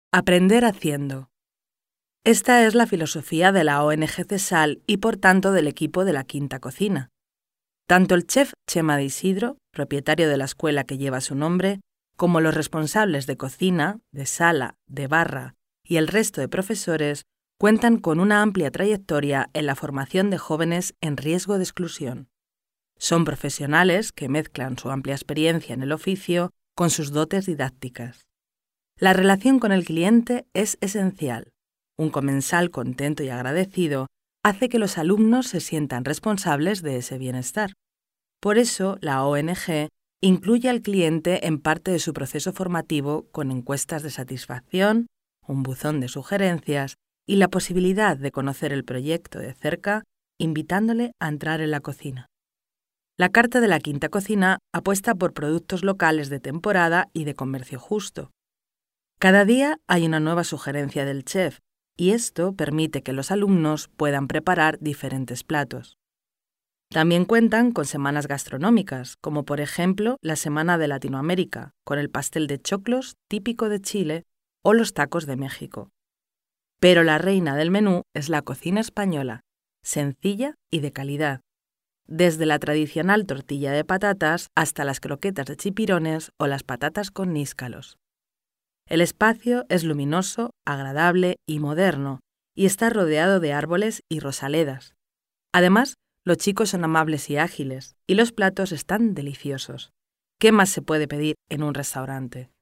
Aprender haciendo. Esta es la filosofía de la ONG CESAL y por tanto del equipo de la Quinta Cocina. Tanto el chef Chema de Isidro, propietario de la escuela que lleva su nombre, como los responsables de cocina, de sala, de barra y el resto de profesores cuentan con una amplia trayectoria en la formación de jóvenes en riesgo de exclusión. Son profesionales que mezclan su amplia experiencia en el oficio con sus dotes didácticas. La relación con el cliente es esencial. Un comensal contento y agradecido hace que los alumnos se sientan responsables de ese bienestar. Por eso, la ONG incluye al cliente en parte de su proceso formativo con encuestas de satisfacción, un buzón de sugerencias y la posibilidad de conocer el proyecto de cerca, invitándole a entrar en la cocina. La Carta de la Quinta Cocina apuesta por productos locales de temporada y de comercio justo. Cada día hay una nueva sugerencia del chef y esto permite que los alumnos puedan preparar diferentes platos. También cuentan con semanas gastronómicas, como por ejemplo la Semana de Latinoamérica, con el pastel de choclos típico de Chile o los tacos de México. Pero la reina del menú es la cocina española, sencilla y de calidad, desde la tradicional tortilla de patatas hasta las croquetas de chipirones o las patatas con níscalos. El espacio es luminoso, agradable y moderno, y está rodeado de árboles y rosaledas. Además, los chicos son amables y ágiles, y los platos están deliciosos. ¿Qué más se puede pedir en un restaurante?